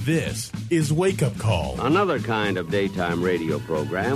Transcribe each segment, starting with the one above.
This is Wake Up Call. Another kind of daytime radio program.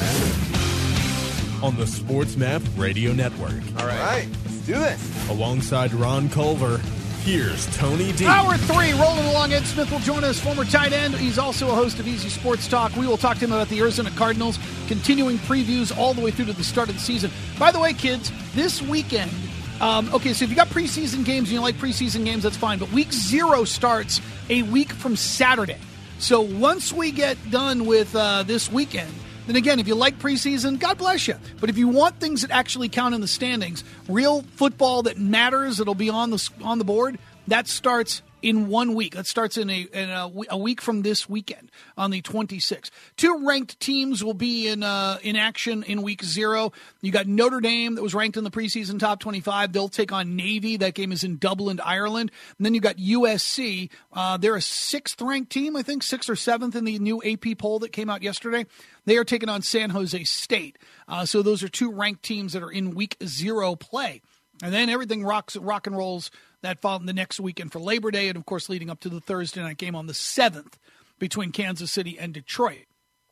On the SportsMap Radio Network. All right, let's do this. Alongside Ron Culver, here's Tony D. Hour 3, rolling along. Ed Smith will join us, former tight end. He's also a host of Easy Sports Talk. We will talk to him about the Arizona Cardinals, continuing previews all the way through to the start of the season. By the way, kids, this weekend, so if you got preseason games and you like preseason games, that's fine. But week 0 starts a week from Saturday. So once we get done with this weekend, then again, if you like preseason, God bless you. But if you want things that actually count in the standings, real football that matters, that'll be on the board, that starts in 1 week. That starts in a week from this weekend on the 26th. 2 ranked teams will be in action in week 0. You got Notre Dame that was ranked in the preseason top 25. They'll take on Navy. That game is in Dublin, Ireland. And then you got USC. They're a 6th ranked team, I think, 6th or 7th in the new AP poll that came out yesterday. They are taking on San Jose State. So those are 2 ranked teams that are in week 0 play. And then everything rock and rolls that fall the next weekend for Labor Day, and of course leading up to the Thursday night game on the 7th between Kansas City and Detroit.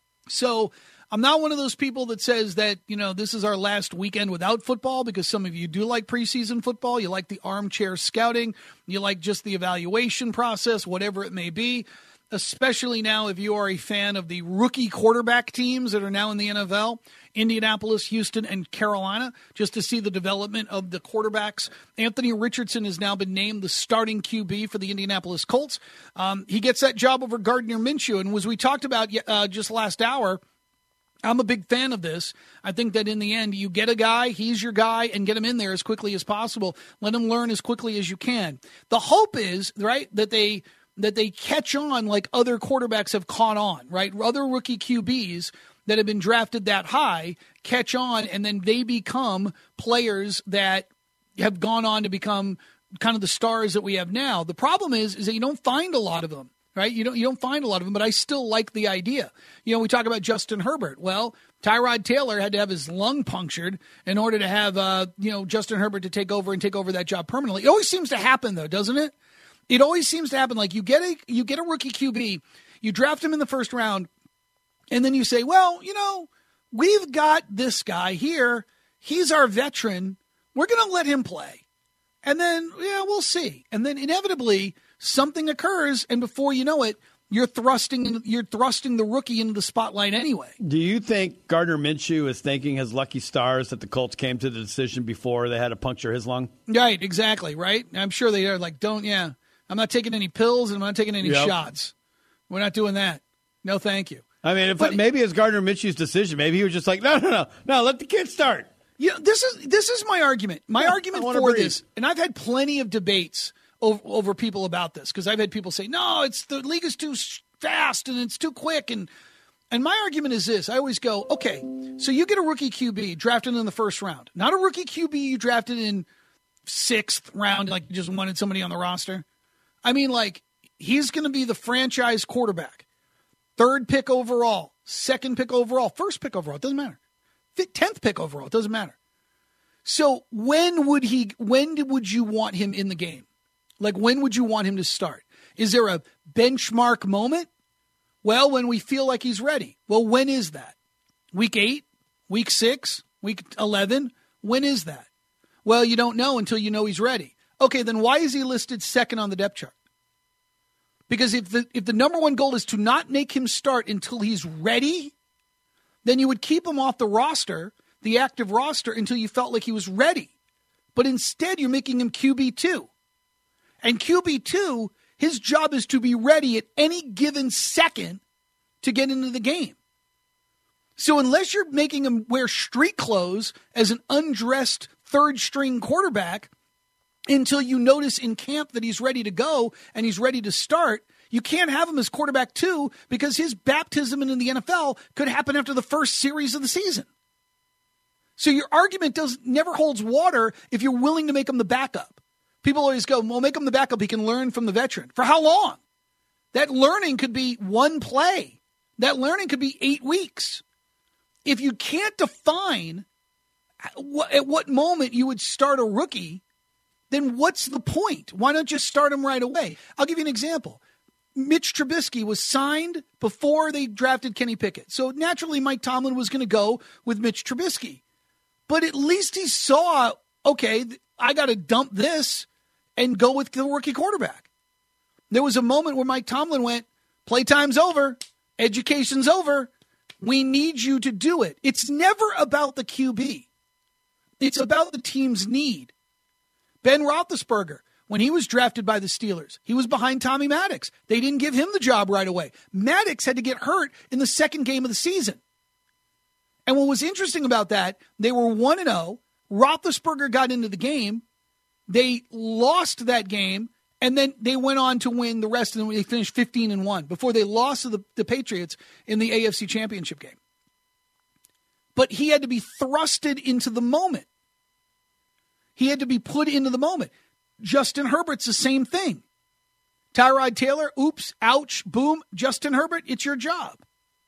So I'm not one of those people that says that, this is our last weekend without football, because some of you do like preseason football. You like the armchair scouting. You like just the evaluation process, whatever it may be. Especially now if you are a fan of the rookie quarterback teams that are now in the NFL, Indianapolis, Houston, and Carolina, just to see the development of the quarterbacks. Anthony Richardson has now been named the starting QB for the Indianapolis Colts. He gets that job over Gardner Minshew. And as we talked about just last hour, I'm a big fan of this. I think that in the end, you get a guy, he's your guy, and get him in there as quickly as possible. Let him learn as quickly as you can. The hope is, right, that they catch on like other quarterbacks have caught on, right? Other rookie QBs that have been drafted that high catch on, and then they become players that have gone on to become kind of the stars that we have now. The problem is that you don't find a lot of them, right? You don't find a lot of them, but I still like the idea. We talk about Justin Herbert. Well, Tyrod Taylor had to have his lung punctured in order to have, Justin Herbert to take over that job permanently. It always seems to happen, though, doesn't it? It always seems to happen. Like you get a rookie QB, you draft him in the first round, and then you say, well, we've got this guy here. He's our veteran. We're going to let him play. And then, we'll see. And then inevitably something occurs, and before you know it, you're thrusting the rookie into the spotlight anyway. Do you think Gardner Minshew is thanking his lucky stars that the Colts came to the decision before they had to puncture his lung? Right, exactly, right? I'm sure they are like, I'm not taking any pills, and I'm not taking any shots. We're not doing that. No, thank you. I mean, maybe it's Gardner Minshew's decision. Maybe he was just like, no, let the kid start. This is my argument. My argument for this, and I've had plenty of debates over people about this, because I've had people say, no, the league is too fast and it's too quick. And my argument is this. I always go, okay, so you get a rookie QB drafted in the first round. Not a rookie QB you drafted in 6th round, like you just wanted somebody on the roster. I mean, like, he's going to be the franchise quarterback. 3rd pick overall, 2nd pick overall, 1st pick overall, it doesn't matter. 10th pick overall, it doesn't matter. So when would you want him in the game? Like, when would you want him to start? Is there a benchmark moment? Well, when we feel like he's ready. Well, when is that? Week 8? Week 6? Week 11? When is that? Well, you don't know until you know he's ready. Okay, then why is he listed 2nd on the depth chart? Because if the number one goal is to not make him start until he's ready, then you would keep him off the roster, the active roster, until you felt like he was ready. But instead, you're making him QB2. And QB2, his job is to be ready at any given second to get into the game. So unless you're making him wear street clothes as an undressed 3rd-string quarterback, until you notice in camp that he's ready to go and he's ready to start, you can't have him as quarterback 2, because his baptism in the NFL could happen after the first series of the season. So your argument never holds water if you're willing to make him the backup. People always go, well, make him the backup. He can learn from the veteran. For how long? That learning could be 1 play. That learning could be 8 weeks. If you can't define at what moment you would start a rookie, then what's the point? Why not just start him right away? I'll give you an example. Mitch Trubisky was signed before they drafted Kenny Pickett. So naturally, Mike Tomlin was going to go with Mitch Trubisky. But at least he saw, okay, I got to dump this and go with the rookie quarterback. There was a moment where Mike Tomlin went, playtime's over, education's over, we need you to do it. It's never about the QB. It's about the team's need. Ben Roethlisberger, when he was drafted by the Steelers, he was behind Tommy Maddox. They didn't give him the job right away. Maddox had to get hurt in the second game of the season. And what was interesting about that, they were 1-0. Roethlisberger got into the game. They lost that game, and then they went on to win the rest of them. They finished 15-1 before they lost to the Patriots in the AFC Championship game. But he had to be thrusted into the moment. He had to be put into the moment. Justin Herbert's the same thing. Tyrod Taylor, oops, ouch, boom. Justin Herbert, it's your job.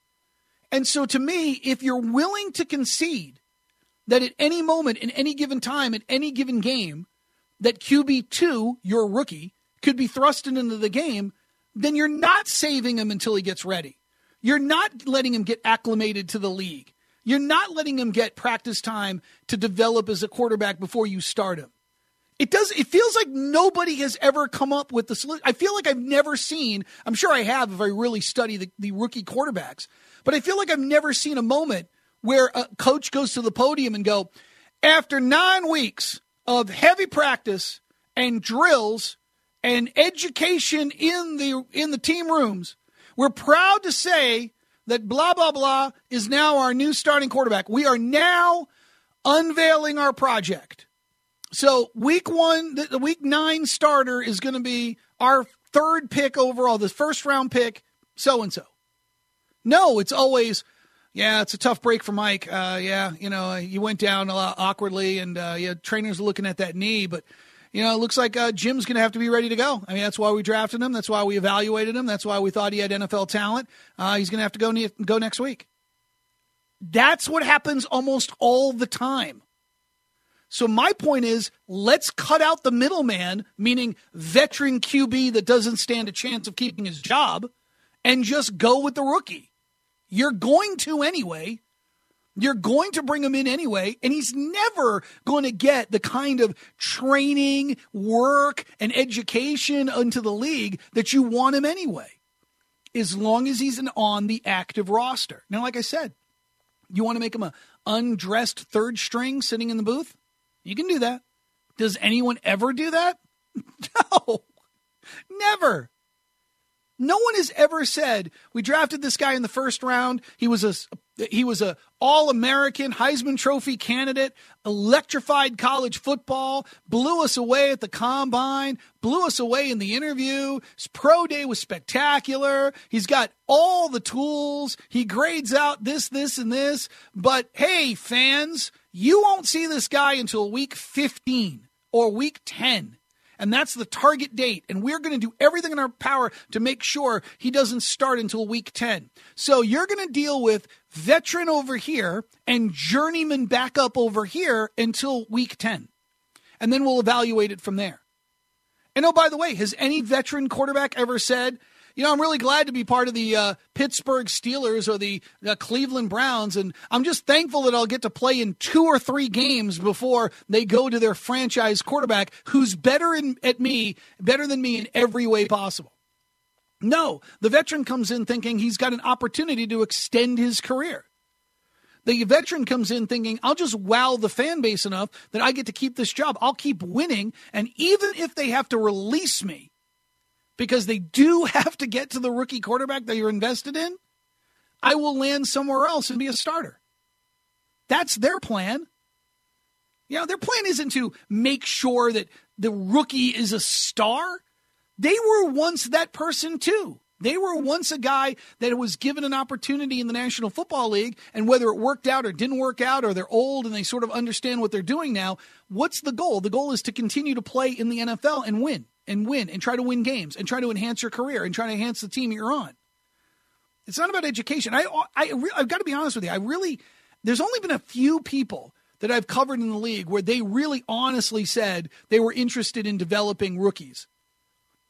And so to me, if you're willing to concede that at any moment, in any given time, at any given game, that QB2, your rookie, could be thrusted into the game, then you're not saving him until he gets ready. You're not letting him get acclimated to the league. You're not letting him get practice time to develop as a quarterback before you start him. It feels like nobody has ever come up with the solution. I feel like I've never seen, I'm sure I have if I really study the rookie quarterbacks, but I feel like I've never seen a moment where a coach goes to the podium and go, after 9 weeks of heavy practice and drills and education in the team rooms, we're proud to say that blah, blah, blah is now our new starting quarterback. We are now unveiling our project. So week 1, the week 9 starter is going to be our 3rd pick overall, the first round pick, so-and-so. No, it's always, yeah, it's a tough break for Mike. You went down a lot awkwardly, and trainers are looking at that knee, but it looks like Jim's going to have to be ready to go. I mean, that's why we drafted him. That's why we evaluated him. That's why we thought he had NFL talent. He's going to have to go next week. That's what happens almost all the time. So my point is, let's cut out the middleman, meaning veteran QB that doesn't stand a chance of keeping his job, and just go with the rookie. You're going to anyway. You're going to bring him in anyway, and he's never going to get the kind of training, work, and education into the league that you want him anyway, as long as he's on the active roster. Now, like I said, you want to make him an undressed 3rd string sitting in the booth? You can do that. Does anyone ever do that? No, never. No one has ever said, we drafted this guy in the 1st round. He was a All-American Heisman Trophy candidate, electrified college football, blew us away at the combine, blew us away in the interview. His pro day was spectacular. He's got all the tools. He grades out this, and this. But hey, fans, you won't see this guy until week 15 or week 10. And that's the target date. And we're going to do everything in our power to make sure he doesn't start until week 10. So you're going to deal with veteran over here and journeyman backup over here until week 10. And then we'll evaluate it from there. And oh, by the way, has any veteran quarterback ever said, I'm really glad to be part of the Pittsburgh Steelers or the Cleveland Browns, and I'm just thankful that I'll get to play in 2 or 3 games before they go to their franchise quarterback who's better than me in every way possible. No, the veteran comes in thinking he's got an opportunity to extend his career. The veteran comes in thinking, I'll just wow the fan base enough that I get to keep this job. I'll keep winning, and even if they have to release me, because they do have to get to the rookie quarterback that you're invested in, I will land somewhere else and be a starter. That's their plan. Their plan isn't to make sure that the rookie is a star. They were once that person too. They were once a guy that was given an opportunity in the National Football League, and whether it worked out or didn't work out, or they're old and they sort of understand what they're doing now, what's the goal? The goal is to continue to play in the NFL and win. And try to win games and try to enhance your career and try to enhance the team you're on. It's not about education. I've got to be honest with you. There's only been a few people that I've covered in the league where they really honestly said they were interested in developing rookies.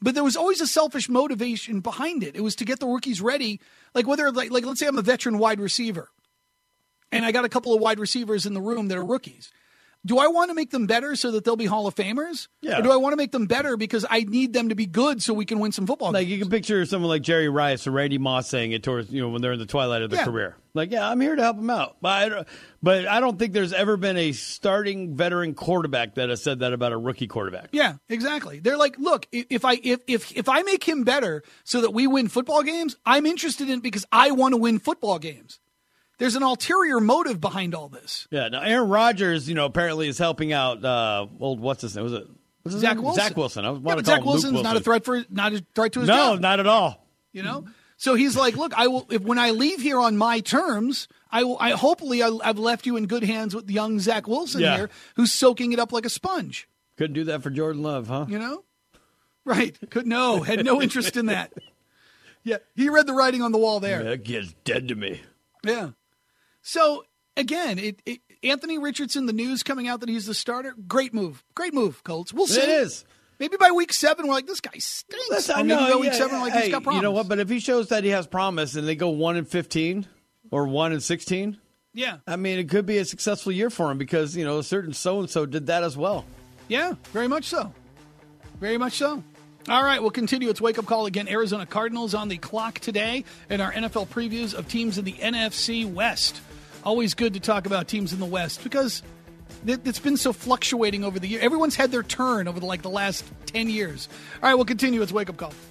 But there was always a selfish motivation behind it. It was to get the rookies ready. Like whether like let's say I'm a veteran wide receiver and I got a couple of wide receivers in the room that are rookies. Do I want to make them better so that they'll be Hall of Famers? Yeah. Or do I want to make them better because I need them to be good so we can win some football Like games? you can picture someone like Jerry Rice or Randy Moss saying it towards, when they're in the twilight of their career. Like, yeah, I'm here to help them out. But I don't think there's ever been a starting veteran quarterback that has said that about a rookie quarterback. Yeah, exactly. They're like, look, if I make him better so that we win football games, I'm interested in it because I want to win football games. There's an ulterior motive behind all this. Yeah. Now, Aaron Rodgers, apparently is helping out what's his name? Was it Zach Wilson? Zach Wilson. I want to but call Zach him Wilson's Luke not a threat to his No, job. not at all. So he's like, look, I will. When I leave here on my terms, hopefully I've left you in good hands with young Zach Wilson here, who's soaking it up like a sponge. Couldn't do that for Jordan Love, huh? Right? Had no interest in that. Yeah, he read the writing on the wall there. That kid's dead to me. Yeah. So again, Anthony Richardson, the news coming out that he's the starter. Great move, Colts. We'll see. It is. Maybe by week 7, we're like, this guy stinks. Or maybe by week 7, we're like, he's got promise. You know what? But if he shows that he has promise and they go 1-15 or 1-16, yeah, I mean, it could be a successful year for him because a certain so and so did that as well. Yeah, very much so. Very much so. All right, we'll continue. It's Wake Up Call again. Arizona Cardinals on the clock today in our NFL previews of teams in the NFC West. Always good to talk about teams in the West because it's been so fluctuating over the year. Everyone's had their turn over the last 10 years. All right, we'll continue. It's Wake Up Call.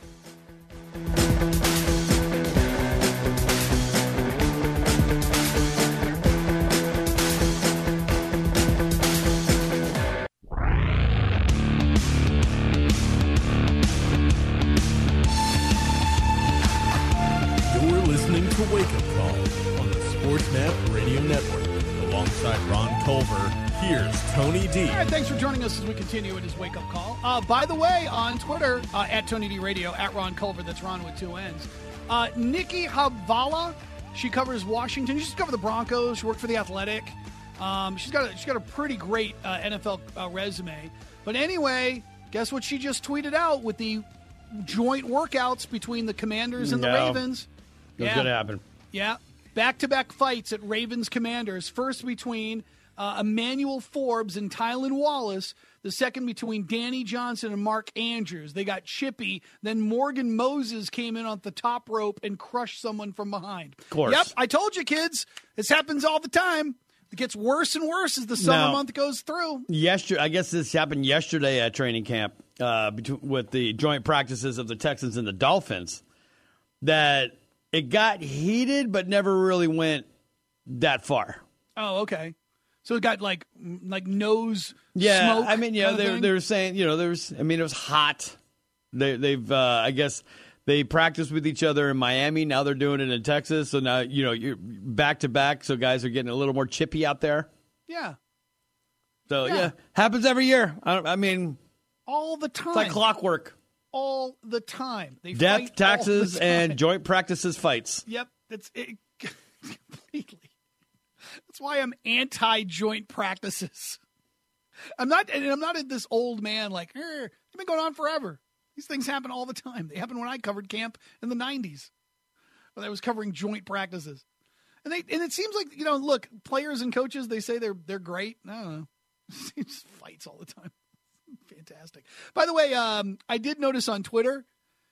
You're listening to Wake Up Call on the SportsNet Radio Network. Alongside Ron Culver, here's Tony D. All right, thanks for joining us as we continue in his Wake Up Call. By the way, on Twitter, at Tony D Radio, at Ron Culver, that's Ron with 2 N's. Nikki Habvala, she covers Washington. She used to cover the Broncos. She worked for The Athletic. She's got a pretty great NFL resume. But anyway, guess what she just tweeted out with the joint workouts between the Commanders and the Ravens? It's going to happen. Yeah. Back-to-back fights at Ravens-Commanders. First between Emmanuel Forbes and Tylan Wallace. The second between Danny Johnson and Mark Andrews. They got chippy. Then Morgan Moses came in on the top rope and crushed someone from behind. Of course. Yep, I told you, kids. This happens all the time. It gets worse and worse as the summer month goes through. I guess this happened yesterday at training camp with the joint practices of the Texans and the Dolphins. That it got heated, but never really went that far. Oh, okay. So it got like nose smoke. I mean, they were saying, it was hot. They've I guess they practiced with each other in Miami. Now they're doing it in Texas. So now you're back to back. So guys are getting a little more chippy out there. Yeah. So happens every year. I mean, all the time. It's like clockwork. All the time. They Death, fight taxes, all the time. and joint practices fights. Yep, that's it completely. That's why I'm anti-joint practices. I'm not at this old man like, it's been going on forever. These things happen all the time. They happened when I covered camp in the 90s. When I was covering joint practices. And it seems like, look, players and coaches, they say they're great. I don't know. It just fights all the time. Fantastic. By the way, I did notice on Twitter,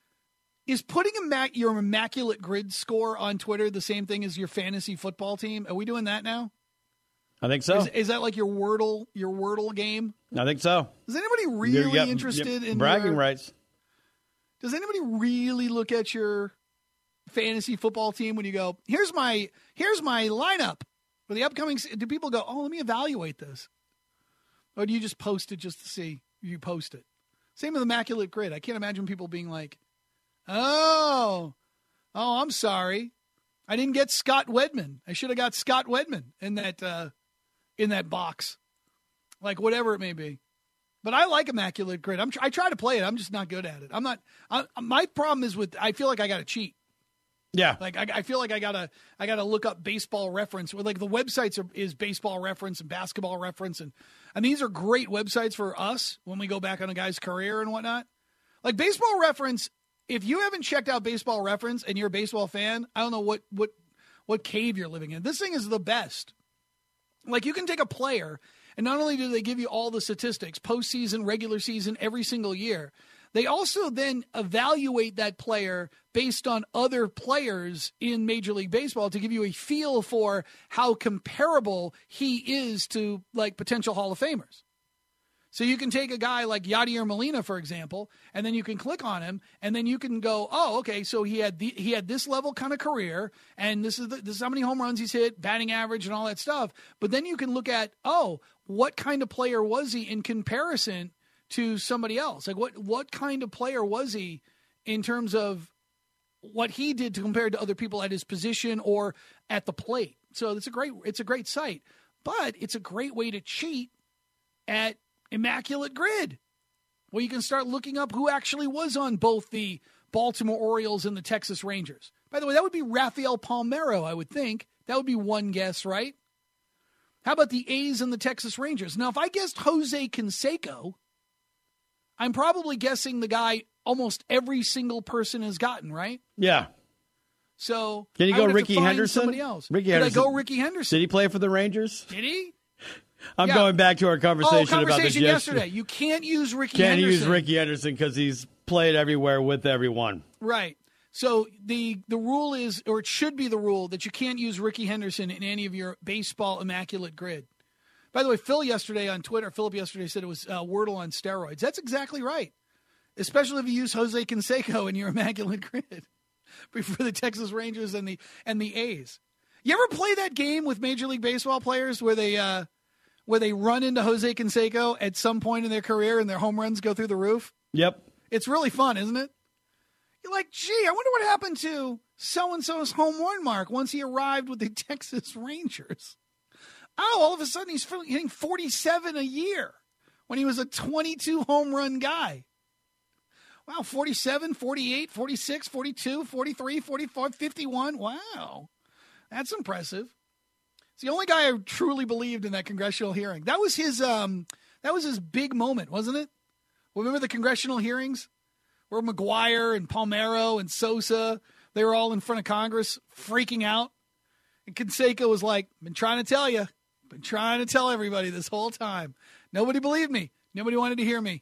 is putting your immaculate grid score on Twitter the same thing as your fantasy football team? Are we doing that now? I think so. Is that like your Wordle game? I think so. Is anybody really interested in bragging rights? Does anybody really look at your fantasy football team when you go, here's my lineup for the upcoming? Do people go, let me evaluate this? Or do you just post it just to see you post it? Same with Immaculate Grid. I can't imagine people being like, oh, I'm sorry. I didn't get Scott Wedman. I should have got Scott Wedman in that box. Like whatever it may be. But I like Immaculate Grid. I try to play it. I'm just not good at it. My problem is I feel like I got to cheat. Yeah. Like I feel like I gotta look up Baseball Reference. Like the websites is Baseball Reference and Basketball Reference, and these are great websites for us when we go back on a guy's career and whatnot. Like Baseball Reference, if you haven't checked out Baseball Reference and you're a baseball fan, I don't know what cave you're living in. This thing is the best. Like you can take a player, and not only do they give you all the statistics, postseason, regular season, every single year, they also then evaluate that player based on other players in Major League Baseball to give you a feel for how comparable he is to like potential Hall of Famers. So you can take a guy like Yadier Molina, for example, and then you can click on him, and then you can go, oh, okay, so he had this level kind of career, and this is how many home runs he's hit, batting average, and all that stuff. But then you can look at, oh, what kind of player was he in comparison to somebody else? Like what kind of player was he in terms of what he did to compare to other people at his position or at the plate? So it's a great site, but it's a great way to cheat at Immaculate Grid, where you can start looking up who actually was on both the Baltimore Orioles and the Texas Rangers. By the way, that would be Rafael Palmeiro, I would think. That would be one guess, right? How about the A's and the Texas Rangers? Now, if I guessed Jose Canseco, I'm probably guessing the guy almost every single person has gotten, right? Yeah. So can you go Ricky Henderson? Somebody else. Ricky Could Henderson. I go Ricky Henderson? Did he play for the Rangers? Did he? I'm going back to our conversation about this yesterday. You can't use Ricky Henderson. Can't use Ricky Henderson because he's played everywhere with everyone. Right. So the rule is, or it should be the rule, that you can't use Ricky Henderson in any of your baseball Immaculate Grid. By the way, Philip yesterday said it was Wordle on steroids. That's exactly right, especially if you use Jose Canseco in your Immaculate Grid for the Texas Rangers and the A's. You ever play that game with Major League Baseball players where they run into Jose Canseco at some point in their career and their home runs go through the roof? Yep. It's really fun, isn't it? You're like, gee, I wonder what happened to so-and-so's home run mark once he arrived with the Texas Rangers. Oh, all of a sudden he's hitting 47 a year when he was a 22 home run guy. Wow, 47, 48, 46, 42, 43, 44, 51. Wow. That's impressive. It's the only guy I truly believed in that congressional hearing. That was his big moment, wasn't it? Remember the congressional hearings where McGuire and Palmeiro and Sosa, they were all in front of Congress freaking out? And Canseco was like, been trying to tell you. Been trying to tell everybody this whole time. Nobody believed me. Nobody wanted to hear me.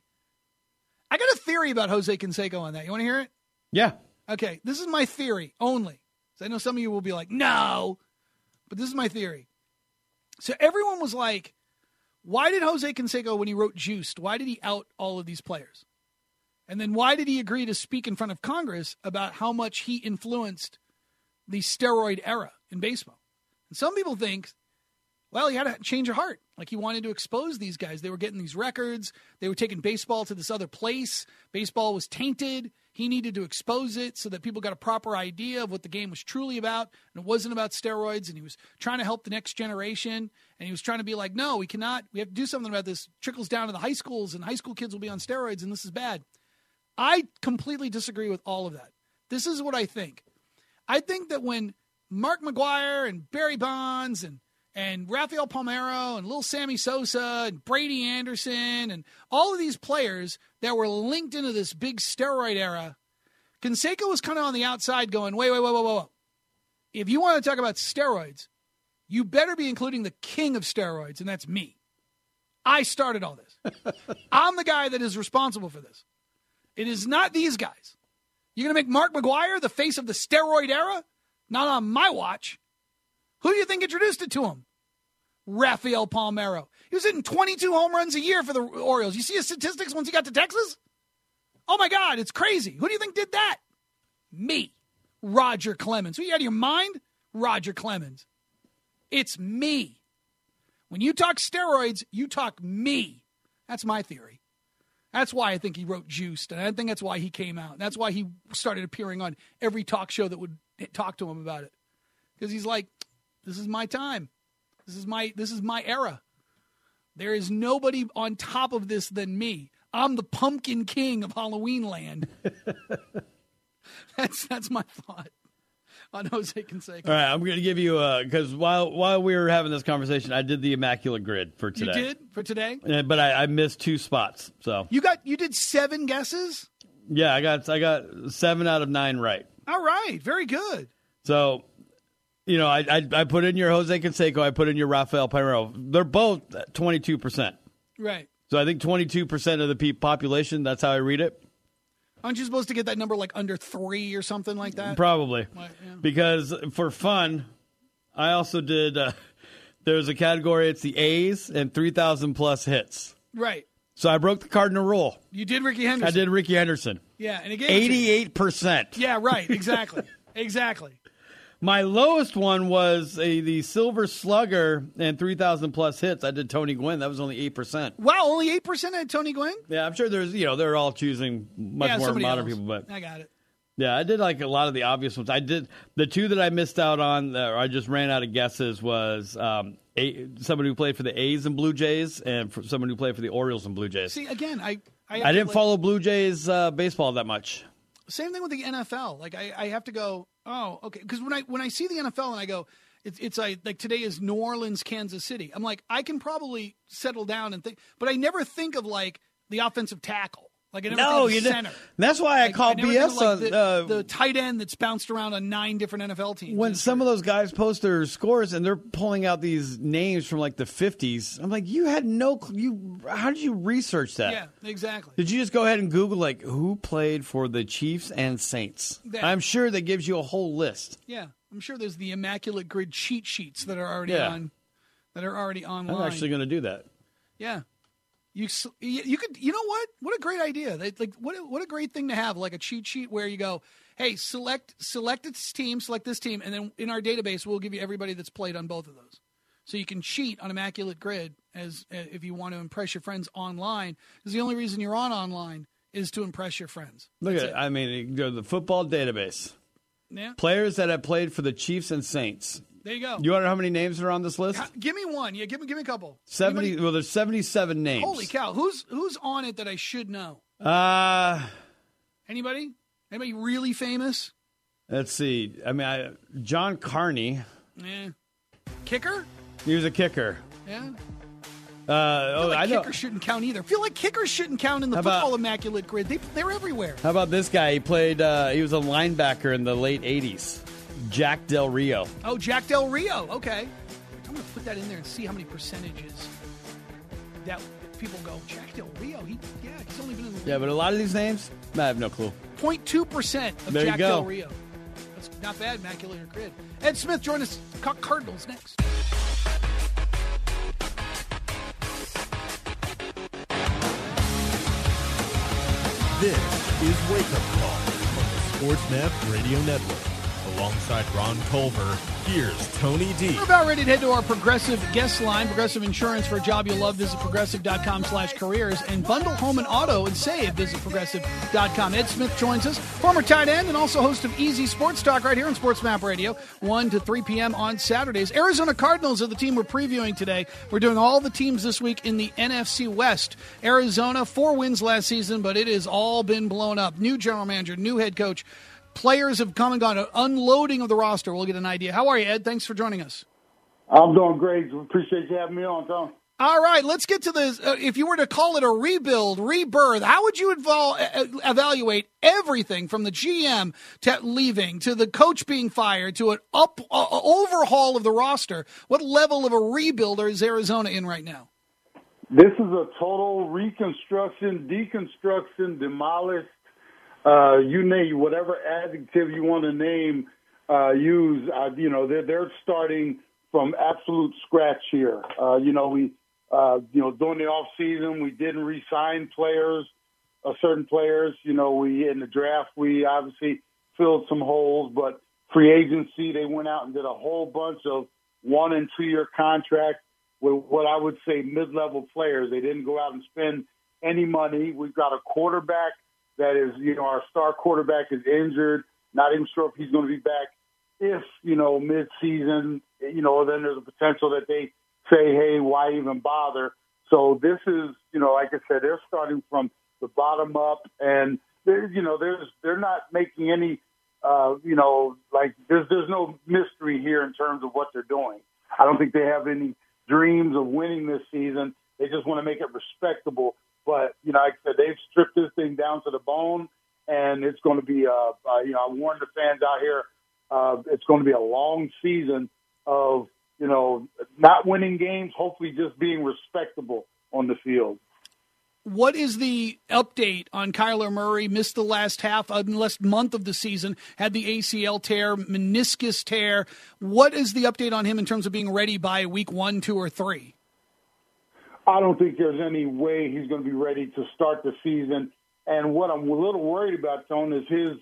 I got a theory about Jose Canseco on that. You want to hear it? Yeah. Okay, this is my theory only. So I know some of you will be like, no. But this is my theory. So everyone was like, why did Jose Canseco, when he wrote Juiced, why did he out all of these players? And then why did he agree to speak in front of Congress about how much he influenced the steroid era in baseball? And some people think, well, he had a change of heart. Like he wanted to expose these guys. They were getting these records. They were taking baseball to this other place. Baseball was tainted. He needed to expose it so that people got a proper idea of what the game was truly about. And it wasn't about steroids. And he was trying to help the next generation. And he was trying to be like, no, we have to do something about this. It trickles down to the high schools, and high school kids will be on steroids, and this is bad. I completely disagree with all of that. This is what I think. I think that when Mark McGuire and Barry Bonds and Rafael Palmeiro and Lil Sammy Sosa and Brady Anderson and all of these players that were linked into this big steroid era, Canseco was kind of on the outside going, wait. If you want to talk about steroids, you better be including the king of steroids, and that's me. I started all this. I'm the guy that is responsible for this. It is not these guys. You're going to make Mark McGuire the face of the steroid era? Not on my watch. Who do you think introduced it to him? Rafael Palmeiro. He was hitting 22 home runs a year for the Orioles. You see his statistics once he got to Texas? Oh, my God, it's crazy. Who do you think did that? Me, Roger Clemens. Are you out of your mind? Roger Clemens. It's me. When you talk steroids, you talk me. That's my theory. That's why I think he wrote Juiced, and I think that's why he came out. That's why he started appearing on every talk show that would talk to him about it. Because he's like, this is my time. This is my era. There is nobody on top of this than me. I'm the pumpkin king of Halloween land. That's my thought on Jose Canseco. All right, I'm going to give you because while we were having this conversation, I did the Immaculate Grid for today. You did for today, but I missed 2 spots. So you did 7 guesses. Yeah, I got 7 out of 9 right. All right, very good. So, I put in your Jose Canseco, I put in your Rafael Palmeiro. They're both 22%. Right. So I think 22% of the population, that's how I read it. Aren't you supposed to get that number like under 3 or something like that? Probably. Yeah. Because for fun, I also did, there's a category, it's the A's and 3,000 plus hits. Right. So I broke the Cardinal rule. You did Ricky Henderson. I did Ricky Henderson. Yeah, and it gave 88%. Yeah, right. Exactly. Exactly. My lowest one was the Silver Slugger and 3,000 plus hits. I did Tony Gwynn. That was only 8%. Wow, only 8% had Tony Gwynn? Yeah, I'm sure they're all choosing much more modern people. But I got it. Yeah, I did like a lot of the obvious ones. I did the 2 that I missed out on, or I just ran out of guesses, was someone who played for the A's and Blue Jays, and for someone who played for the Orioles and Blue Jays. See, again, I didn't follow Blue Jays baseball that much. Same thing with the NFL. Like I have to go, oh, okay, because when I see the NFL and I go, it's like today is New Orleans, Kansas City. I'm like, I can probably settle down and think, but I never think of like the offensive tackle. Like I never think of center. That's why I call BS on the tight end that's bounced around on 9 different NFL teams. When some of those guys post their scores and they're pulling out these names from like the 50s, I'm like, you had no clue. How did you research that? Yeah, exactly. Did you just go ahead and Google like who played for the Chiefs and Saints? I'm sure that gives you a whole list. Yeah, I'm sure there's the immaculate grid cheat sheets that are already on, that are already online. I'm actually going to do that. Yeah. You could, you know what a great idea. Like what a great thing to have, like a cheat sheet where you go, hey, select this team, and then in our database we'll give you everybody that's played on both of those. So you can cheat on Immaculate Grid as if you want to impress your friends online, because the only reason you're online is to impress your friends. Look at it. I mean, you go to the football database. Yeah. Players that have played for the Chiefs and Saints. There you go. You want to know how many names are on this list? Give me one. Yeah, give me a couple. 70. Anybody? Well, there's 77 names. Holy cow! Who's on it that I should know? Anybody? Anybody really famous? Let's see. I mean, John Carney. Yeah. Kicker? He was a kicker. Yeah. I know. Kickers shouldn't count either. I feel like kickers shouldn't count in the football Immaculate Grid. They're everywhere. How about this guy? He played. He was a linebacker in the late '80s. Jack Del Rio. Oh, Jack Del Rio. Okay. I'm going to put that in there and see how many percentages that people go, Jack Del Rio. He's only been in the league. Yeah, but a lot of these names, I have no clue. 0.2% of there Jack Del Rio. That's not bad, Immaculate Grid. Ed Smith, join us. Cardinals next. This is Wake Up Call on the SportsMap Radio Network. Alongside Ron Culver, here's Tony D. We're about ready to head to our Progressive guest line. Progressive Insurance for a job you'll love. Visit progressive.com/careers. And bundle home and auto and save. Visit progressive.com. Ed Smith joins us, former tight end and also host of Easy Sports Talk right here on SportsMap Radio, 1 to 3 p.m. on Saturdays. Arizona Cardinals are the team we're previewing today. We're doing all the teams this week in the NFC West. Arizona, 4 wins last season, but it has all been blown up. New general manager, new head coach. Players have come and gone. Unloading of the roster. We'll get an idea. How are you, Ed? Thanks for joining us. I'm doing great. Appreciate you having me on, Tom. All right, let's get to this. If you were to call it a rebuild, rebirth, how would you evaluate everything from the GM to leaving, to the coach being fired, to an overhaul of the roster? What level of a rebuilder is Arizona in right now? This is a total reconstruction, deconstruction, demolished. You name whatever adjective you want to name, use. They're starting from absolute scratch here. We during the off season we didn't re-sign players, certain players. We in the draft we obviously filled some holes, but free agency they went out and did a whole bunch of 1- and 2-year contracts with what I would say mid-level players. They didn't go out and spend any money. We've got a quarterback that is, our star quarterback is injured. Not even sure if he's going to be back. If, mid-season, then there's a potential that they say, hey, why even bother? So this is, like I said, they're starting from the bottom up, and they're not making any, there's no mystery here in terms of what they're doing. I don't think they have any dreams of winning this season. They just want to make it respectable. But, like I said, they've stripped this thing down to the bone, and it's going to be, I warned the fans out here, it's going to be a long season of, not winning games, hopefully just being respectable on the field. What is the update on Kyler Murray? Missed the last month of the season, had the ACL tear, meniscus tear. What is the update on him in terms of being ready by week 1, 2, or 3? I don't think there's any way he's going to be ready to start the season. And what I'm a little worried about, Tone, is his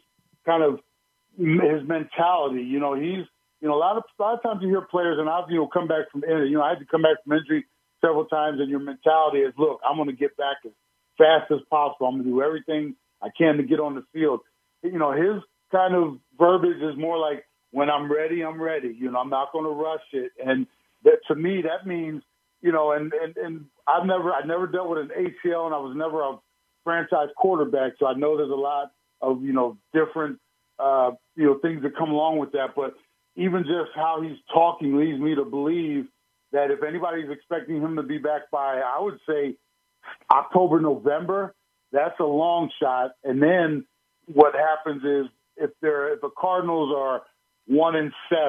mentality. He's, a lot of times you hear players, and I've, come back from injury. I had to come back from injury several times, and your mentality is, look, I'm going to get back as fast as possible. I'm going to do everything I can to get on the field. His kind of verbiage is more like, when I'm ready, I'm ready. I'm not going to rush it. And that, to me, that means, and I never dealt with an ACL, and I was never a franchise quarterback, so I know there's a lot of, different, things that come along with that. But even just how he's talking leads me to believe that if anybody's expecting him to be back by, I would say, October, November, that's a long shot. And then what happens is if the Cardinals are 1-7,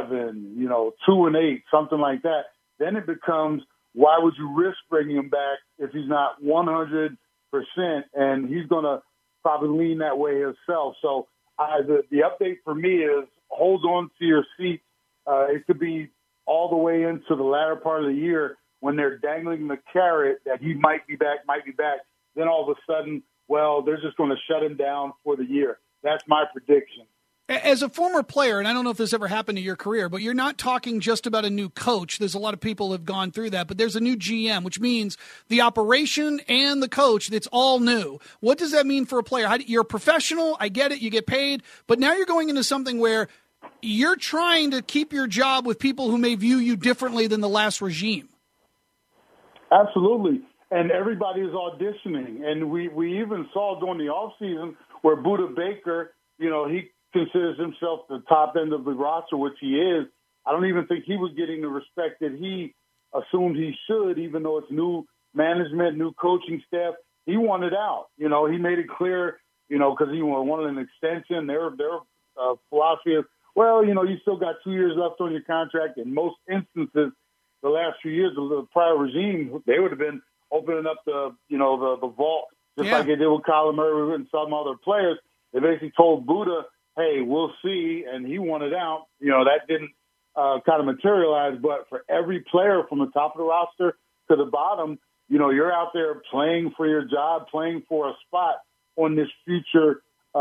2-8, something like that, then it becomes, why would you risk bringing him back if he's not 100%? And he's going to probably lean that way himself. So the update for me is hold on to your seat. It could be all the way into the latter part of the year when they're dangling the carrot that he might be back. Then all of a sudden, well, they're just going to shut him down for the year. That's my prediction. As a former player, and I don't know if this ever happened to your career, but you're not talking just about a new coach. There's a lot of people who have gone through that, but there's a new GM, which means the operation and the coach, that's all new. What does that mean for a player? You're a professional, I get it, you get paid, but now you're going into something where you're trying to keep your job with people who may view you differently than the last regime. Absolutely. And everybody is auditioning. And we even saw during the offseason where Budda Baker, he considers himself the top end of the roster, which he is. I don't even think he was getting the respect that he assumed he should, even though it's new management, new coaching staff. He wanted out. He made it clear, because he wanted an extension. Their philosophy is, well, you still got 2 years left on your contract. In most instances, the last few years of the prior regime, they would have been opening up the vault, just like they did with Kyler Murray and some other players. They basically told Budda, hey, we'll see, and he wanted out. That didn't kind of materialize, but for every player from the top of the roster to the bottom, you're out there playing for your job, playing for a spot on this future,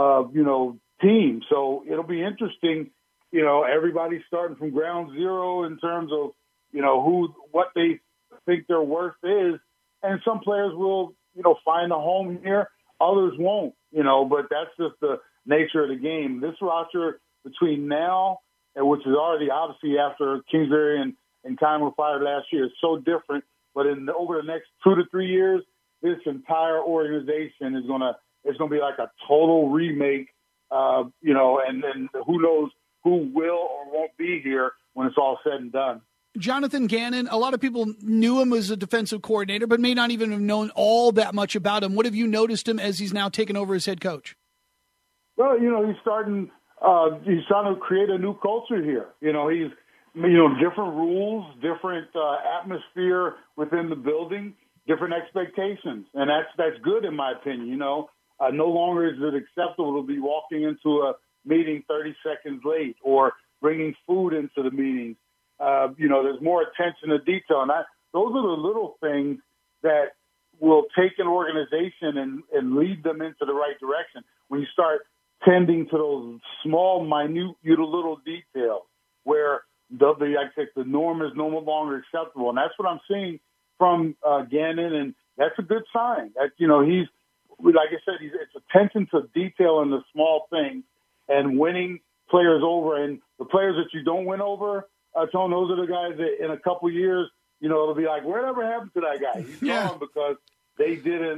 team. So it'll be interesting. Everybody's starting from ground zero in terms of, what they think their worth is. And some players will, find a home here. Others won't, but that's just the nature of the game. This roster between now and which is already obviously after Kingsbury and Kime were fired last year is so different. But over the next 2 to 3 years, this entire organization is it's gonna be like a total remake, and then who knows who will or won't be here when it's all said and done. Jonathan Gannon, a lot of people knew him as a defensive coordinator, but may not even have known all that much about him. What have you noticed him as he's now taken over as head coach? Well, he's trying to create a new culture here. He's, different rules, different atmosphere within the building, different expectations. And that's good in my opinion. No longer is it acceptable to be walking into a meeting 30 seconds late or bringing food into the meetings. There's more attention to detail. And those are the little things that will take an organization and lead them into the right direction. When you start tending to those small, minute, little details where the norm is no longer acceptable. And that's what I'm seeing from Gannon, and that's a good sign. That, he's, like I said, it's attention to detail in the small things and winning players over. And the players that you don't win over, Tone, those are the guys that in a couple years, it'll be like, whatever happened to that guy? He's gone because they didn't,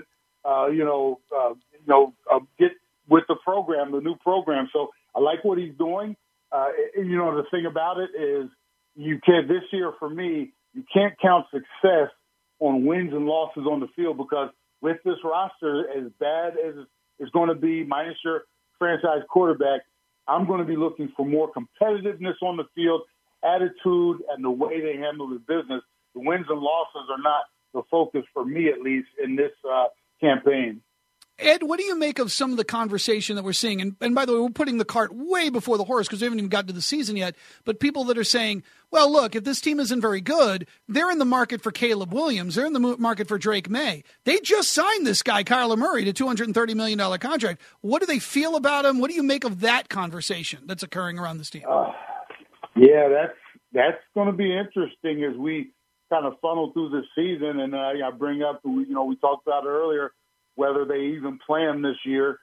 get with the program, the new program. So I like what he's doing. The thing about it is this year for me, you can't count success on wins and losses on the field because with this roster, as bad as it's going to be, minus your franchise quarterback, I'm going to be looking for more competitiveness on the field, attitude, and the way they handle the business. The wins and losses are not the focus for me, at least, in this campaign. Ed, what do you make of some of the conversation that we're seeing? And by the way, we're putting the cart way before the horse because we haven't even gotten to the season yet. But people that are saying, well, look, if this team isn't very good, they're in the market for Caleb Williams. They're in the market for Drake May. They just signed this guy, Kyler Murray, to a $230 million contract. What do they feel about him? What do you make of that conversation that's occurring around this team? Yeah, that's going to be interesting as we kind of funnel through this season. And I bring up, we talked about it earlier, whether they even play him this year.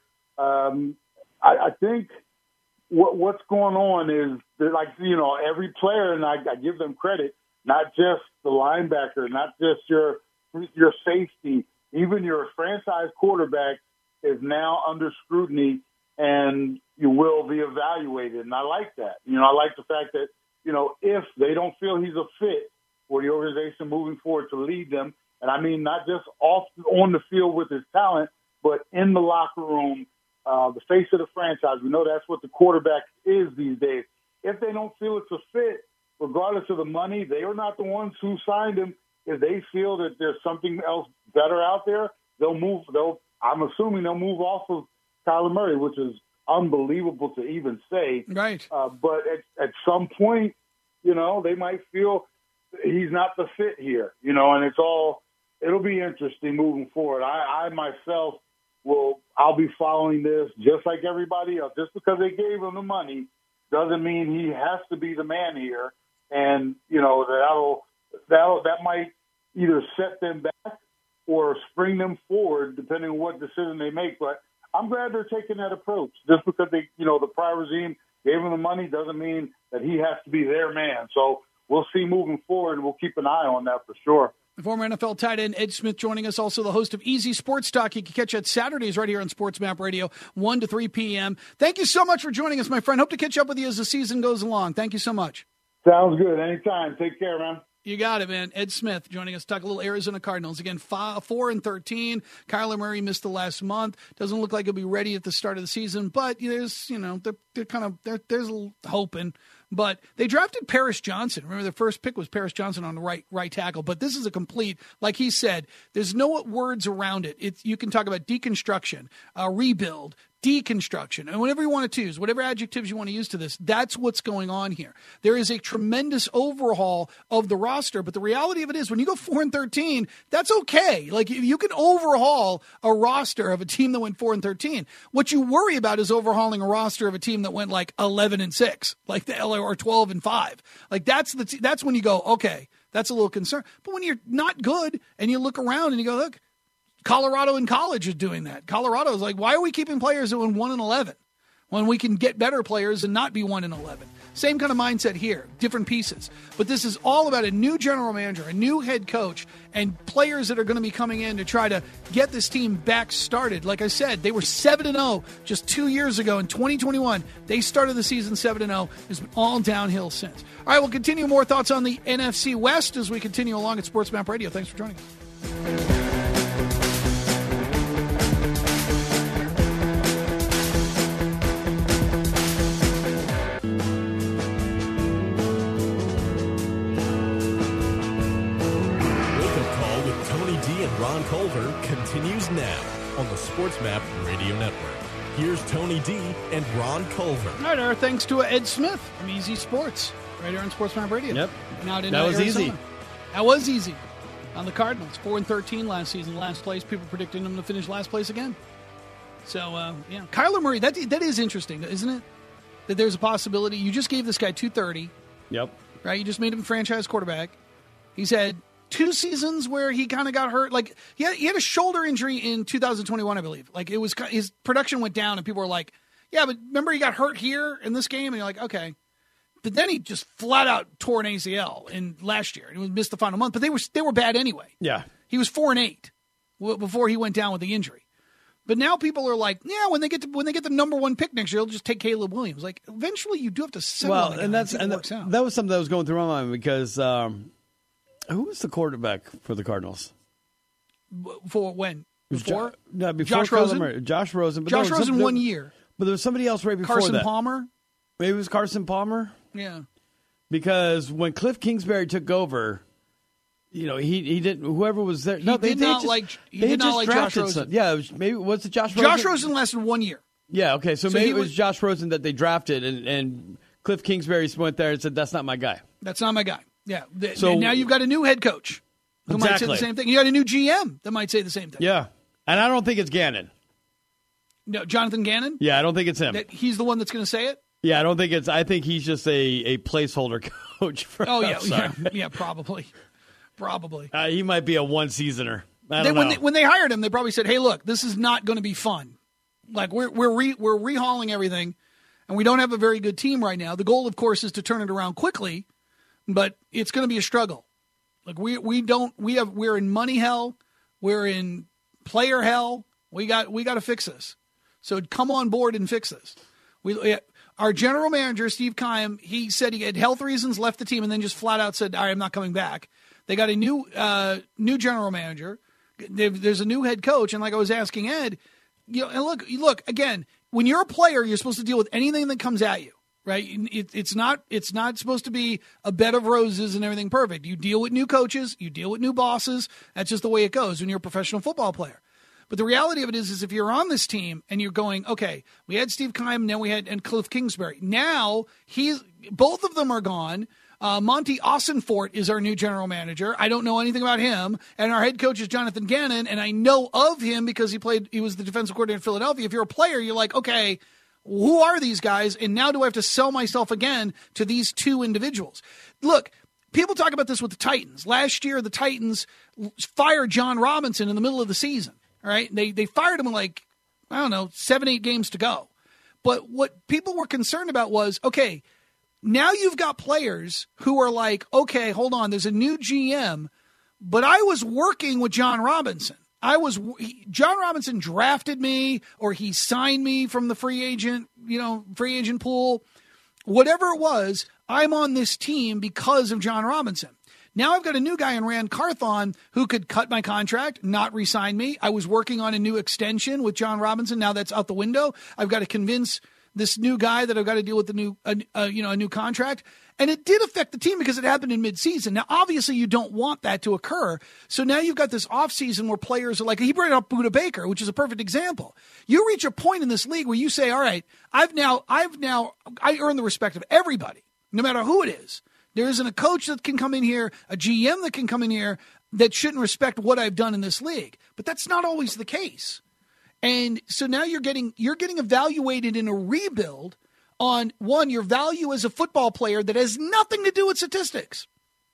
I think what's going on is that, like, every player, and I give them credit, not just the linebacker, not just your safety, even your franchise quarterback is now under scrutiny and you will be evaluated. And I like that. I like the fact that, if they don't feel he's a fit for the organization moving forward to lead them, and I mean not just on the field with his talent, but in the locker room, the face of the franchise. We know that's what the quarterback is these days. If they don't feel it's a fit, regardless of the money, they are not the ones who signed him. If they feel that there's something else better out there, I'm assuming they'll move off of Kyler Murray, which is unbelievable to even say. Right. But at some point, they might feel he's not the fit here, and it'll be interesting moving forward. I myself I'll be following this just like everybody else. Just because they gave him the money doesn't mean he has to be the man here. And, that might either set them back or spring them forward, depending on what decision they make. But I'm glad they're taking that approach. Just because the prior regime gave him the money doesn't mean that he has to be their man. So we'll see moving forward, and we'll keep an eye on that for sure. The former NFL tight end Ed Smith joining us, also the host of Easy Sports Talk. You can catch it Saturdays right here on Sports Map Radio, 1 to 3 p.m. Thank you so much for joining us, my friend. Hope to catch up with you as the season goes along. Thank you so much. Sounds good. Anytime. Take care, man. You got it, man. Ed Smith joining us, talk a little Arizona Cardinals. Again, 4-13. Kyler Murray missed the last month. Doesn't look like he'll be ready at the start of the season, but there's, there's hoping. But they drafted Paris Johnson. Remember, their first pick was Paris Johnson on the right tackle. But this is a complete, like he said, there's no words around it. You can talk about deconstruction, rebuild, deconstruction, and whatever you want to use, whatever adjectives you want to use to this, that's what's going on here. There is a tremendous overhaul of the roster, but the reality of it is when you go 4-13, that's okay. Like, you can overhaul a roster of a team that went 4-13. What you worry about is overhauling a roster of a team that went like 11-6, like the LA, or 12-5. Like, that's when you go, okay, that's a little concern. But when you're not good and you look around and you go, look, Colorado in college is doing that. Colorado is like, why are we keeping players that went 1-11 when we can get better players and not be 1-11? Same kind of mindset here, different pieces. But this is all about a new general manager, a new head coach, and players that are going to be coming in to try to get this team back started. Like I said, they were 7-0 just 2 years ago in 2021. They started the season 7-0. It's been all downhill since. All right, we'll continue more thoughts on the NFC West as we continue along at Sports Map Radio. Thanks for joining us. Ron Culver continues now on the Sports Map Radio Network. Here's Tony D and Ron Culver. All right, our thanks to Ed Smith from Easy Sports, right here on Sports Map Radio. Yep. Now that was easy. That was easy on the Cardinals. 4-13 last season, last place. People predicting them to finish last place again. So, yeah. Kyler Murray, that is interesting, isn't it? That there's a possibility. You just gave this guy $230. Yep. Right? You just made him a franchise quarterback. He's had 2 seasons where he kind of got hurt. Like, he had a shoulder injury in 2021, I believe. Like, it was his production went down, and people were like, yeah, but remember he got hurt here in this game? And you're like, okay. But then he just flat out tore an ACL in last year. And he missed the final month. But they were bad anyway. Yeah. He was 4-8 before he went down with the injury. But now people are like, yeah, when they get the number 1 pick next year, they'll just take Caleb Williams. Like, eventually you do have to settle on it. That was something that was going through my mind because who was the quarterback for the Cardinals? For when? Before? Before Josh Rosen? Josh Rosen. Josh Rosen 1 year. But there was somebody else right before Carson that. Palmer? Maybe it was Carson Palmer? Yeah. Because when Cliff Kingsbury took over, he didn't. Whoever was there, He did not like Josh Rosen. Maybe was it Josh Rosen? Josh Rosen lasted 1 year. Yeah, okay, so maybe it was Josh Rosen that they drafted, and Cliff Kingsbury went there and said, "That's not my guy." That's not my guy. Yeah. So and now you've got a new head coach who might say Exactly. the same thing. You got a new GM that might say the same thing. Yeah, and I don't think it's Gannon. No, Jonathan Gannon. Yeah, I don't think it's him. He's the one that's going to say it. Yeah, I don't think it's. I think he's just a placeholder coach. For Yeah, probably. He might be a one-seasoner. I don't know. When they hired him, they probably said, "Hey, look, this is not going to be fun. Like we're rehauling everything, and we don't have a very good team right now. The goal, of course, is to turn it around quickly, but it's going to be a struggle. Like we're in money hell, we're in player hell. We got to fix this. So come on board and fix this. Our general manager, Steve Keim, he said he had health reasons, left the team, and then just flat out said, "All right, I'm not coming back." They got a new general manager. There's a new head coach, and like I was asking Ed, and look again. When you're a player, you're supposed to deal with anything that comes at you, right? It's not supposed to be a bed of roses and everything perfect. You deal with new coaches, you deal with new bosses. That's just the way it goes when you're a professional football player. But the reality of it is if you're on this team and you're going, okay, we had Steve Keim, then we had Cliff Kingsbury. Now both of them are gone. Monty Ossenfort is our new general manager. I don't know anything about him. And our head coach is Jonathan Gannon, and I know of him because he was the defensive coordinator in Philadelphia. If you're a player, you're like, okay, who are these guys? And now do I have to sell myself again to these two individuals? Look, people talk about this with the Titans. Last year, the Titans fired John Robinson in the middle of the season. All right, they fired him in 7-8 games to go. But what people were concerned about was, okay, now you've got players who are like, okay, hold on, there's a new GM, but I was working with John Robinson. John Robinson drafted me, or he signed me from the free agent pool. Whatever it was, I'm on this team because of John Robinson. Now I've got a new guy in Rand Carthon who could cut my contract, not re-sign me. I was working on a new extension with John Robinson. Now that's out the window. I've got to convince this new guy that I've got to deal with a new contract. And it did affect the team because it happened in midseason. Now, obviously, you don't want that to occur. So now you've got this offseason where players are like, he brought up Budda Baker, which is a perfect example. You reach a point in this league where you say, all right, I earn the respect of everybody, no matter who it is. There isn't a coach that can come in here, a GM that can come in here that shouldn't respect what I've done in this league. But that's not always the case. And so now you're getting evaluated in a rebuild on, one, your value as a football player that has nothing to do with statistics.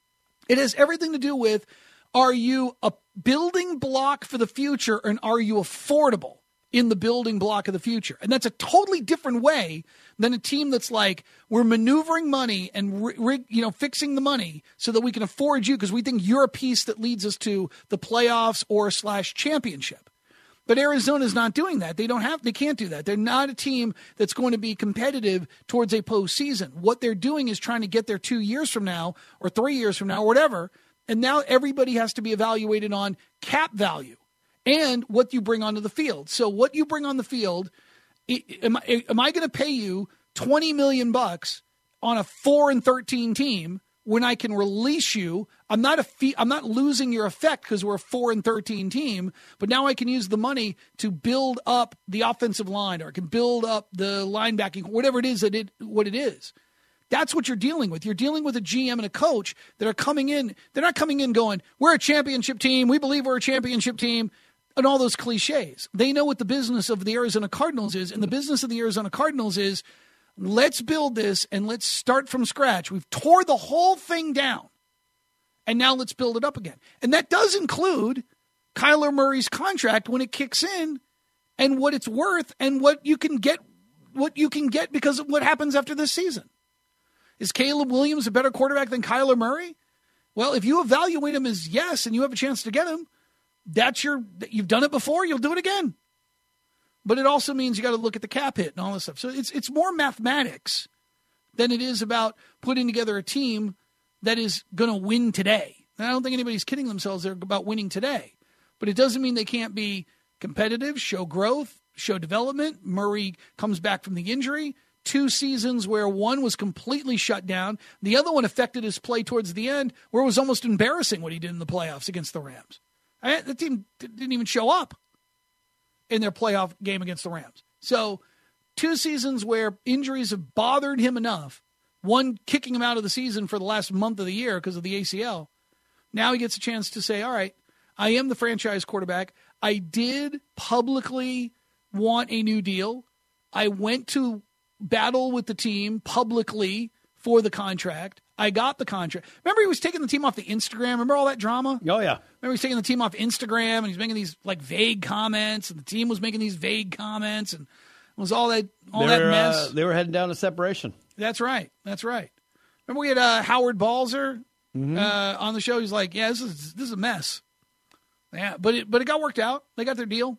It has everything to do with, are you a building block for the future, and are you affordable in the building block of the future? And that's a totally different way than a team that's like, we're maneuvering money and fixing the money so that we can afford you because we think you're a piece that leads us to the playoffs or / championship. But Arizona's not doing that. They can't do that. They're not a team that's going to be competitive towards a postseason. What they're doing is trying to get there 2 years from now or 3 years from now or whatever. And now everybody has to be evaluated on cap value and what you bring onto the field. So what you bring on the field, am I going to pay you $20 million on a 4-13 team when I can release you? I'm not losing your effect because we're a 4-13 team, but now I can use the money to build up the offensive line, or I can build up the linebacking, whatever it is what it is. That's what you're dealing with. You're dealing with a GM and a coach that are coming in. They're not coming in going, we're a championship team. We believe we're a championship team. And all those cliches. They know what the business of the Arizona Cardinals is. And the business of the Arizona Cardinals is, let's build this and let's start from scratch. We've tore the whole thing down. And now let's build it up again. And that does include Kyler Murray's contract when it kicks in, and what it's worth, and what you can get because of what happens after this season. Is Caleb Williams a better quarterback than Kyler Murray? Well, if you evaluate him as yes, and you have a chance to get him, you've done it before, you'll do it again. But it also means you got to look at the cap hit and all this stuff. So it's more mathematics than it is about putting together a team that is going to win today. And I don't think anybody's kidding themselves there about winning today. But it doesn't mean they can't be competitive, show growth, show development. Murray comes back from the injury. 2 seasons where one was completely shut down. The other one affected his play towards the end, where it was almost embarrassing what he did in the playoffs against the Rams. The team didn't even show up in their playoff game against the Rams. So 2 seasons where injuries have bothered him enough, one kicking him out of the season for the last month of the year because of the ACL. Now he gets a chance to say, all right, I am the franchise quarterback. I did publicly want a new deal. I went to battle with the team publicly for the contract. I got the contract. Remember he was taking the team off the Instagram? Remember all that drama? Oh, yeah. Remember he's taking the team off Instagram and he's making these like vague comments and the team was making these vague comments and it was all that mess. They were heading down to separation. That's right. Remember we had Howard Balzer on the show. He's like, yeah, this is a mess. Yeah, but it got worked out. They got their deal.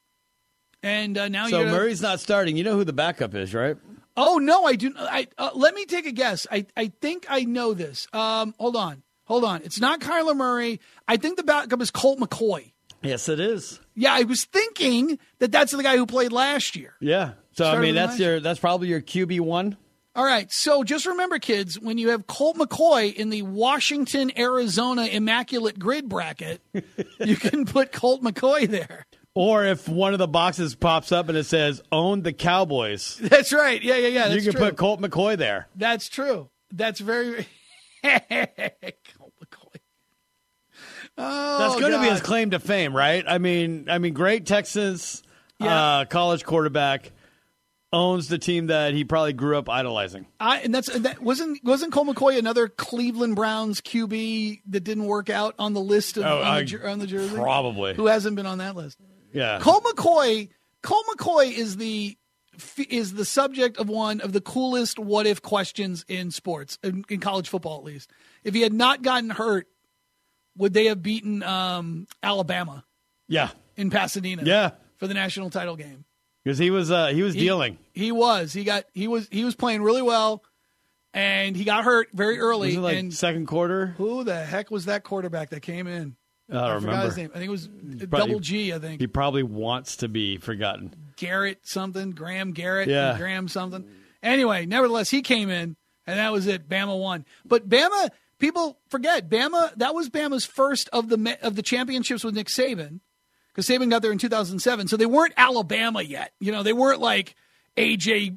And now so Murray's not starting. You know who the backup is, right? Oh no, I do. Let me take a guess. I think I know this. Hold on. It's not Kyler Murray. I think the backup is Colt McCoy. Yes, it is. Yeah, I was thinking that's the guy who played last year. Yeah. So I mean, that's probably your QB1. All right. So just remember, kids, when you have Colt McCoy in the Washington, Arizona Immaculate Grid bracket, you can put Colt McCoy there. Or if one of the boxes pops up and it says, own the Cowboys. That's right. Yeah. That's you can put Colt McCoy there. That's true. That's very Colt McCoy. Oh, that's going to be his claim to fame, right? I mean, great Texas college quarterback owns the team that he probably grew up idolizing. Wasn't Colt McCoy another Cleveland Browns QB that didn't work out on the list of on the jersey? Probably. Who hasn't been on that list? Yeah. Colt McCoy is the subject of one of the coolest what if questions in sports, in college football at least. If he had not gotten hurt, would they have beaten Alabama? Yeah. In Pasadena. Yeah. For the national title game. Because he was dealing. He was playing really well, and he got hurt very early. Was it second quarter? Who the heck was that quarterback that came in? I don't remember. Forgot his name. I think it was Double G, I think. He probably wants to be forgotten. Garrett something. Graham Garrett. Yeah. Graham something. Anyway, nevertheless, he came in, and that was it. Bama won. But Bama, people forget, that was Bama's first of the championships with Nick Saban, because Saban got there in 2007. So they weren't Alabama yet. They weren't like AJ,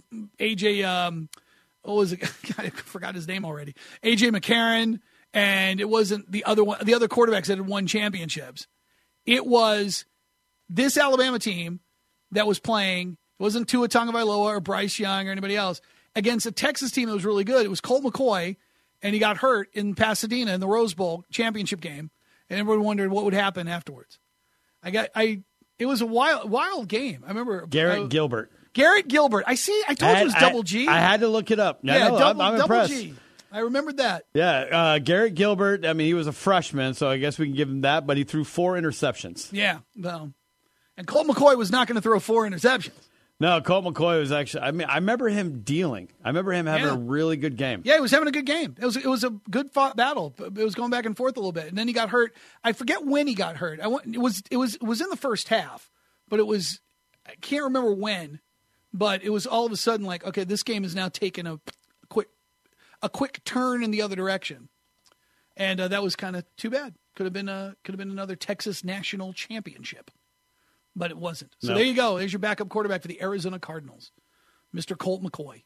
what was it? I forgot his name already. AJ McCarron. And it wasn't the other quarterbacks that had won championships. It was this Alabama team that was playing. It wasn't Tua Tagovailoa or Bryce Young or anybody else against a Texas team that was really good. It was Colt McCoy, and he got hurt in Pasadena in the Rose Bowl championship game, and everyone wondered what would happen afterwards. It was a wild game. I remember Garrett Gilbert. I told you it was Double G. I had to look it up. I'm impressed. Double G. I remembered that. Yeah, Garrett Gilbert, he was a freshman, so I guess we can give him that, but he threw 4 interceptions. Yeah, well, and Colt McCoy was not going to throw 4 interceptions. No, Colt McCoy was actually, I remember him dealing. I remember him having a really good game. Yeah, he was having a good game. It was a good fought battle. It was going back and forth a little bit, and then he got hurt. I forget when he got hurt. It was in the first half, but I can't remember when, but it was all of a sudden like, okay, this game is now taking a quick turn in the other direction, and that was kind of too bad. Could have been another Texas national championship, but it wasn't. So There you go. There's your backup quarterback for the Arizona Cardinals, Mr. Colt McCoy.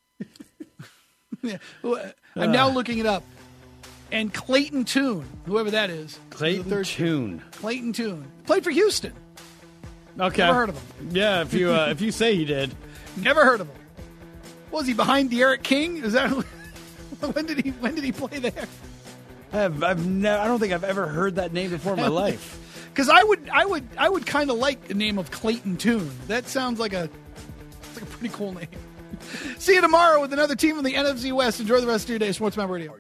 Yeah. I'm now looking it up, and Clayton Tune, whoever that is, Clayton Tune played for Houston. Okay, never heard of him. Yeah, if you say he did, never heard of him. Was he behind De'Aaron King? Is that? When did he play there? I don't think I've ever heard that name before in my life. Because I would kind of like the name of Clayton Tune. That sounds like a pretty cool name. See you tomorrow with another team from the NFC West. Enjoy the rest of your day. Sports Map Radio.